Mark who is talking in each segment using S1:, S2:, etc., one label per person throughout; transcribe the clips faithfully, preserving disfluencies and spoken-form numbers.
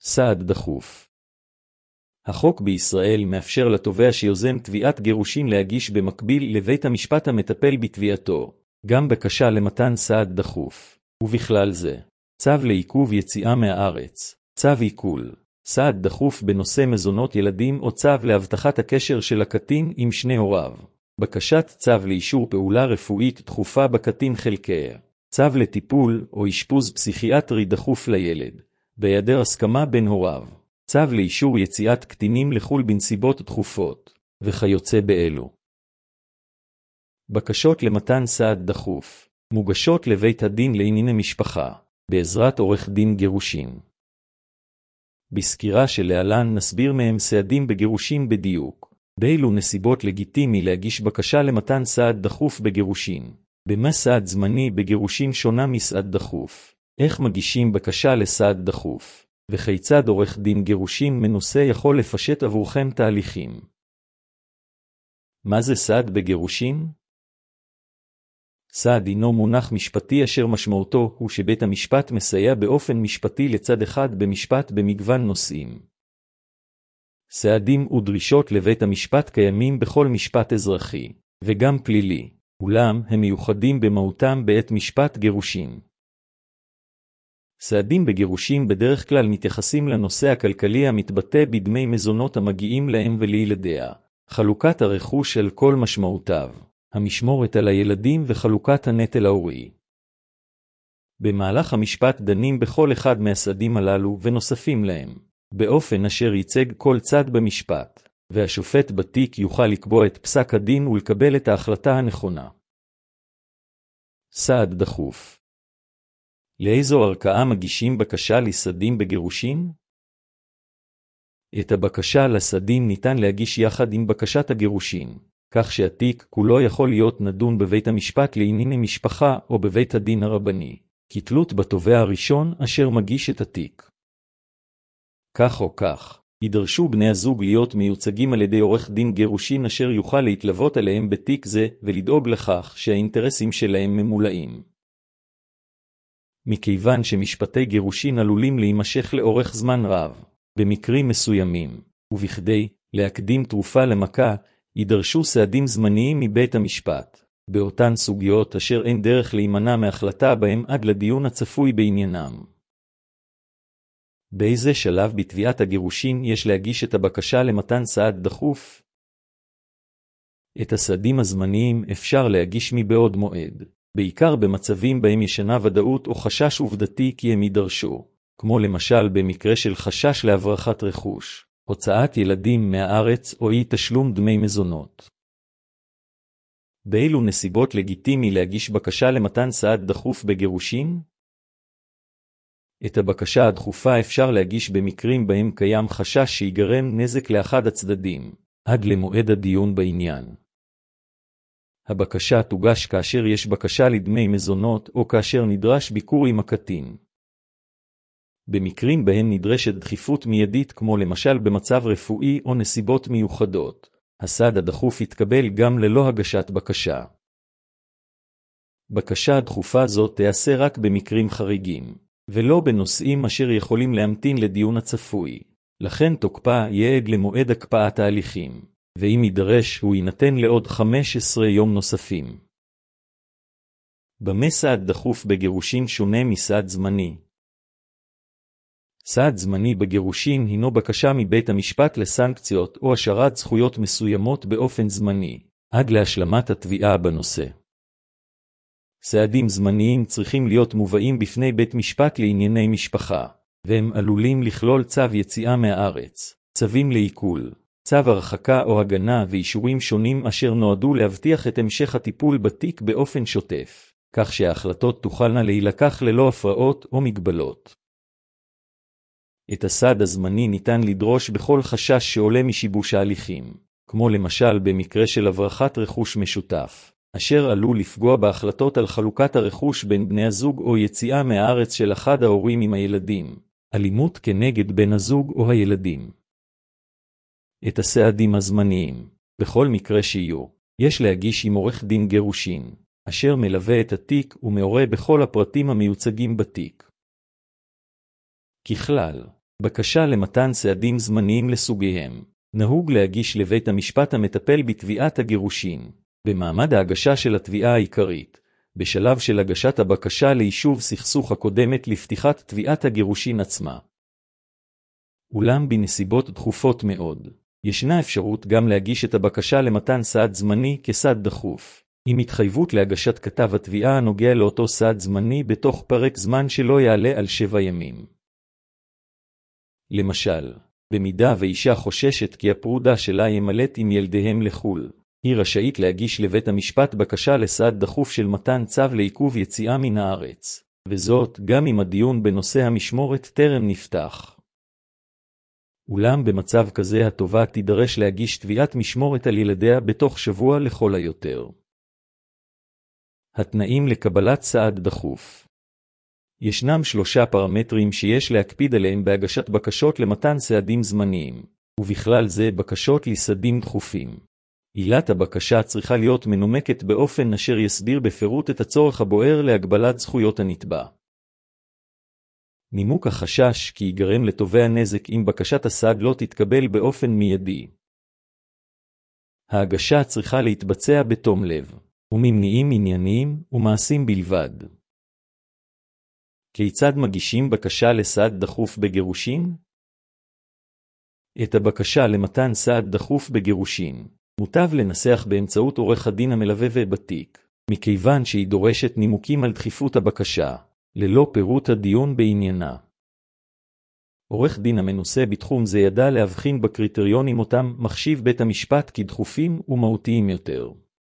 S1: סעד דחוף. החוק בישראל מאפשר לתובע שיוזם תביעת גירושין להגיש במקביל לבית המשפט המטפל בתביעתו, גם בקשה למתן סעד דחוף, ובכלל זה, צו לעיכוב יציאה מהארץ, צו עיקול, סעד דחוף בנושא מזונות ילדים או צו להבטחת הקשר של הקטין עם שני הוריו, בקשת צו לאישור פעולה רפואית דחופה בקטין חלקיה, צו לטיפול או אשפוז פסיכיאטרי דחוף לילד, בהיעדר הסכמה בין הוריו, צו לאישור יציאת קטינים לחו"ל בנסיבות דחופות, וכיוצא באלו. בקשות למתן סעד דחוף מוגשות לבית הדין לענייני משפחה, בעזרת עורך דין גירושין. בסקירה שלהלן נסביר מהם סעדים בגירושין בדיוק, באילו נסיבות לגיטימי להגיש בקשה למתן סעד דחוף בגירושין, במה סעד זמני בגירושין שונה מסעד דחוף, איך מגישים בקשה לסעד דחוף, וכיצד עורך דין גירושין מנוסה יכול לפשט עבורכם תהליכים. מה זה סעד בגירושין? סעד הינו מונח משפטי אשר משמעותו הוא שבית המשפט מסייע באופן משפטי לצד אחד במשפט במגוון נושאים. סעדים ודרישות לבית המשפט קיימים בכל משפט אזרחי, וגם פלילי, אולם הם מיוחדים במהותם בעת משפט גירושין. סעדים בגירושין בדרך כלל מתייחסים לנושא הכלכלי המתבטא בדמי מזונות המגיעים להם ולילדיה, חלוקת הרכוש על כל משמעותיו, המשמורת על הילדים וחלוקת הנטל ההורי. במהלך המשפט דנים בכל אחד מהסעדים הללו ונוספים להם, באופן אשר ייצג כל צד במשפט, והשופט בתיק יוכל לקבוע את פסק הדין ולקבל את ההחלטה הנכונה. סעד דחוף. לאיזו ערכאה מגישים בקשה לסעדים בגירושין? את הבקשה לסעדים ניתן להגיש יחד עם בקשת הגירושין, כך שהתיק כולו יכול להיות נדון בבית המשפט לענייני משפחה או בבית הדין הרבני, כתלות בתובע הראשון אשר מגיש את התיק. כך או כך, יידרשו בני הזוג להיות מיוצגים על ידי עורך דין גירושין אשר יוכל להתלוות עליהם בתיק זה ולדאוג לכך שהאינטרסים שלהם ממולאים. מכיוון שמשפטי גירושין עלולים להימשך לאורך זמן רב, במקרים מסוימים, ובכדי להקדים תרופה למכה, יידרשו סעדים זמניים מבית המשפט, באותן סוגיות אשר אין דרך להימנע מהחלטה בהם עד לדיון הצפוי בעניינם. באיזה שלב בתביעת הגירושין יש להגיש את הבקשה למתן סעד דחוף? את הסעדים הזמניים אפשר להגיש מבעוד מועד, בעיקר במצבים בהם ישנה ודאות או חשש עובדתי כי הם יידרשו, כמו למשל במקרה של חשש להברחת רכוש, הוצאת ילדים מהארץ או אי תשלום דמי מזונות. באילו נסיבות לגיטימי להגיש בקשה למתן סעד דחוף בגירושין? את הבקשה הדחופה אפשר להגיש במקרים בהם קיים חשש שיגרם נזק לאחד הצדדים, עד למועד הדיון בעניין. הבקשה תוגש כאשר יש בקשה לדמי מזונות או כאשר נדרש ביקור עם הקטין. במקרים בהם נדרשת דחיפות מיידית כמו למשל במצב רפואי או נסיבות מיוחדות, הסעד הדחוף יתקבל גם ללא הגשת בקשה. בקשה דחופה זאת תיעשה רק במקרים חריגים, ולא בנושאים אשר יכולים להמתין לדיון הצפוי, לכן תוקפה יהיה עד למועד הקפאת ההליכים, ואם יידרש הוא יינתן לעוד חמישה עשר יום נוספים. במה סעד דחוף בגירושין שונה מסעד זמני? סעד זמני בגירושין הינו בקשה מבית המשפט לסנקציות או השארת זכויות מסוימות באופן זמני, עד להשלמת התביעה בנושא. סעדים זמניים צריכים להיות מובאים בפני בית משפט לענייני משפחה, והם עלולים לכלול צו יציאה מהארץ, צווים לעיקול, צו הרחקה או הגנה ואישורים שונים אשר נועדו להבטיח את המשך הטיפול בתיק באופן שוטף, כך שההחלטות תוכלנה להילקח ללא הפרעות או מגבלות. את הסעד הזמני ניתן לדרוש בכל חשש שעולה משיבוש ההליכים, כמו למשל במקרה של הברחת רכוש משותף, אשר עלול לפגוע בהחלטות על חלוקת הרכוש בין בני הזוג או יציאה מהארץ של אחד ההורים עם הילדים, אלימות כנגד בן הזוג או הילדים. את הסעדים הזמניים, בכל מקרה שיהיו, יש להגיש עם עורך דין גירושין, אשר מלווה את התיק ומעורה בכל הפרטים המיוצגים בתיק. ככלל, בקשה למתן סעדים זמניים לסוגיהם. נהוג להגיש לבית המשפט המטפל בתביעת הגירושין, במעמד ההגשה של התביעה העיקרית, בשלב של הגשת הבקשה ליישוב סכסוך הקודמת לפתיחת תביעת הגירושין עצמה. אולם בנסיבות דחופות מאוד, ישנה אפשרות גם להגיש את הבקשה למתן סעד זמני כסעד דחוף, עם התחייבות להגשת כתב התביעה הנוגע לאותו סעד זמני בתוך פרק זמן שלא יעלה על שבע ימים. למשל, במידה ואישה חוששת כי הפרודה שלה ימלט עם ילדיהם לחול, היא רשאית להגיש לבית המשפט בקשה לסעד דחוף של מתן צו לעיכוב יציאה מן הארץ, וזאת גם אם הדיון בנושא המשמורת טרם נפתח. אולם במצב כזה התובעת תידרש להגיש תביעת משמורת על ילדיה בתוך שבוע לכל היותר. התנאים לקבלת סעד דחוף. ישנם שלושה פרמטרים שיש להקפיד עליהם בהגשת בקשות למתן סעדים זמניים, ובכלל זה בקשות לסעדים דחופים. עילת הבקשה צריכה להיות מנומקת באופן אשר יסביר בפירוט את הצורך הבוער להגבלת זכויות הנתבע. נימוק החשש כי ייגרם לתובע נזק אם בקשת הסעד לא תתקבל באופן מיידי. ההגשה צריכה להתבצע בתום לב, וממניעים ענייניים ומעשים בלבד. כיצד מגישים בקשה לסעד דחוף בגירושין? את הבקשה למתן סעד דחוף בגירושין מוטב לנסח באמצעות עורך הדין המלווה ובתיק, מכיוון שהיא דורשת נימוקים על דחיפות הבקשה, ללא פירוט הדיון בעניינה. עורך דין המנוסה בתחום זה ידע להבחין בקריטריונים אותם מחשיב בית המשפט כדחופים ומהותיים יותר.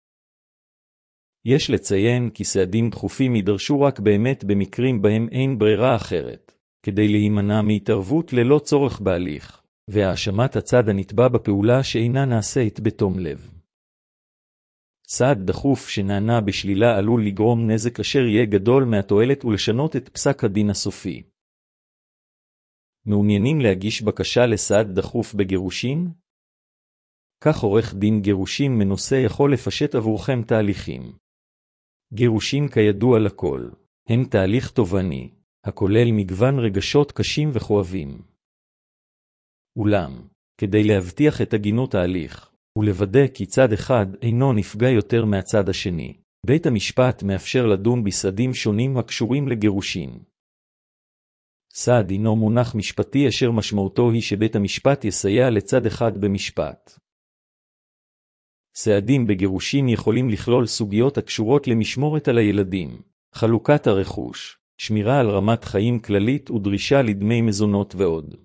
S1: יש לציין כי סעדים דחופים יידרשו רק באמת במקרים בהם אין ברירה אחרת, כדי להימנע מהתערבות ללא צורך בהליך, והאשמת הצד הנתבע בפעולה שאינה נעשית בתום לב. סעד דחוף שנענה בשלילה עלול לגרום נזק אשר יהיה גדול מהתועלת ולשנות את פסק הדין הסופי. מעוניינים להגיש בקשה לסעד דחוף בגירושין? כך עורך דין גירושין מנוסה יכול לפשט עבורכם תהליכים. גירושין כידוע לכל, הם תהליך תובעני, הכולל מגוון רגשות קשים וכואבים. אולם, כדי להבטיח את הגינות ההליך, ולוודא כי צד אחד אינו נפגע יותר מהצד השני, בית המשפט מאפשר לדון בסעדים שונים הקשורים לגירושין. סעד הינו מונח משפטי אשר משמעותו היא שבית המשפט יסייע לצד אחד במשפט. סעדים בגירושין יכולים לכלול סוגיות הקשורות למשמורת על הילדים, חלוקת הרכוש, שמירה על רמת חיים כללית ודרישה לדמי מזונות ועוד.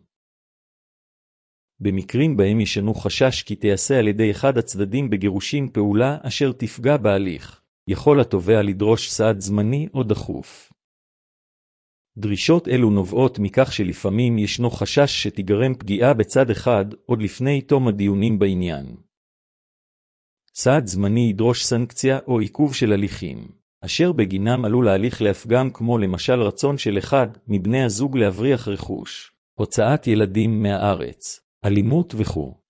S1: במקרים בהם ישנו חשש כי תיעשה על ידי אחד הצדדים בגירושין פעולה אשר תפגע בהליך, יכול התובע לדרוש סעד זמני או דחוף. דרישות אלו נובעות מכך שלפעמים ישנו חשש שתיגרם פגיעה בצד אחד עוד לפני תום הדיונים בעניין. סעד זמני ידרוש סנקציה או עיכוב של הליכים, אשר בגינם עלול ההליך להפגם כמו למשל רצון של אחד מבני הזוג להבריח רכוש, הוצאת ילדים מהארץ, אלימות וכו'.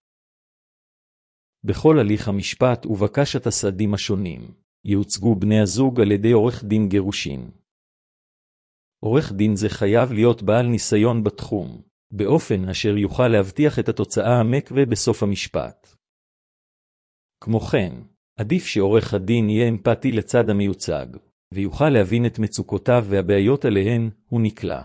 S1: בכל הליך המשפט ובקשת הסעדים השונים, יוצגו בני הזוג על ידי עורך דין גירושין. עורך דין זה חייב להיות בעל ניסיון בתחום, באופן אשר יוכל להבטיח את התוצאה המקווה בסוף המשפט. כמו כן, עדיף שעורך הדין יהיה אמפתי לצד המיוצג, ויוכל להבין את מצוקותיו והבעיות עליהן הוא נקלע.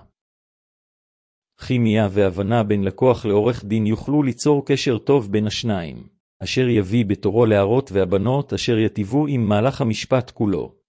S1: כימיה והבנה בין לקוח לעורך דין יוכלו ליצור קשר טוב בין השניים, אשר יביא בתורו להראות והבנות אשר יטיבו עם מהלך המשפט כולו.